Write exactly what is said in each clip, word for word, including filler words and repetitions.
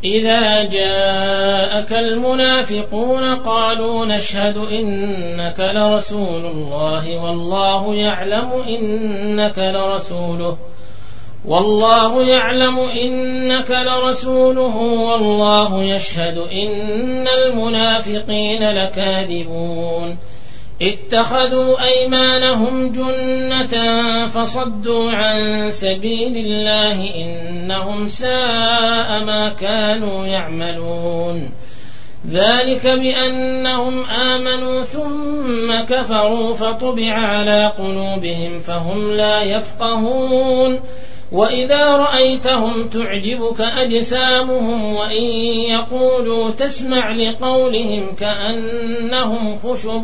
إذا جاءك المنافقون قالوا نشهد إنك لرسول الله والله يعلم إنك لرسوله والله يعلم إنك لرسوله والله يشهد إن المنافقين لكاذبون اتخذوا أيمانهم جنة فصدوا عن سبيل الله إنهم ساء ما كانوا يعملون ذلك بأنهم آمنوا ثم كفروا فطبع على قلوبهم فهم لا يفقهون وإذا رأيتهم تعجبك أجسامهم وإن يقولوا تسمع لقولهم كأنهم خشب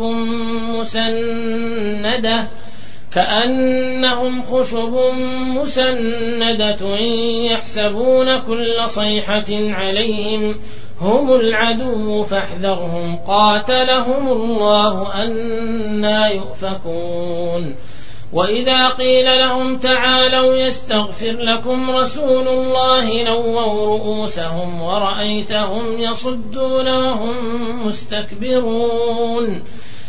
مسندة كأنهم خشب مسندة يحسبون كل صيحة عليهم هم العدو فاحذرهم قاتلهم الله أنى يؤفكون وإذا قيل لهم تعالوا يستغفر لكم رسول الله نووا رؤوسهم ورأيتهم يصدون وهم مستكبرون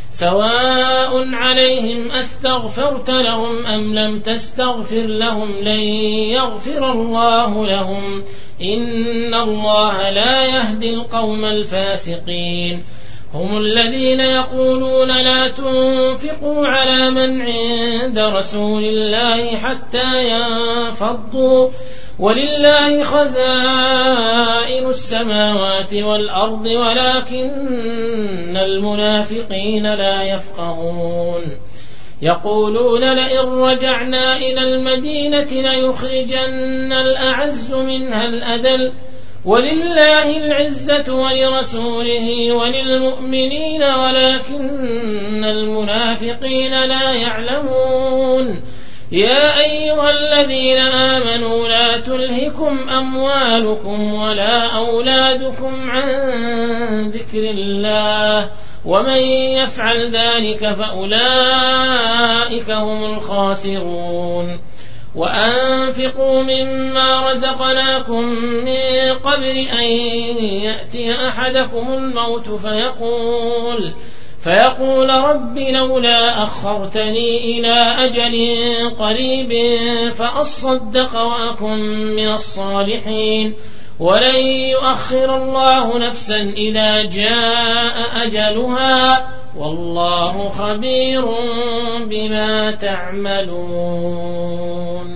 سواء عليهم أستغفرت لهم أم لم تستغفر لهم لن يغفر الله لهم إن الله لا يهدي القوم الفاسقين هم الذين يقولون لا تنفقوا على من عند رسول الله حتى ينفضوا ولله خزائن السماوات والأرض ولكن المنافقين لا يفقهون يقولون لئن رجعنا إلى المدينة ليخرجن الأعز منها الأذل ولله العزة ولرسوله وللمؤمنين ولكن المنافقين لا يعلمون يا أيها الذين آمنوا لا تلهكم أموالكم ولا أولادكم عن ذكر الله ومن يفعل ذلك فأولئك هم الخاسرون وأنفقوا مما رزقناكم من قبل أن يأتي أحدكم الموت فيقول فيقول رب لولا أخرتني إلى أجل قريب فأصدق وأكن من الصالحين ولن يؤخر الله نفسا إذا جاء أجلها والله خبير بما تعملون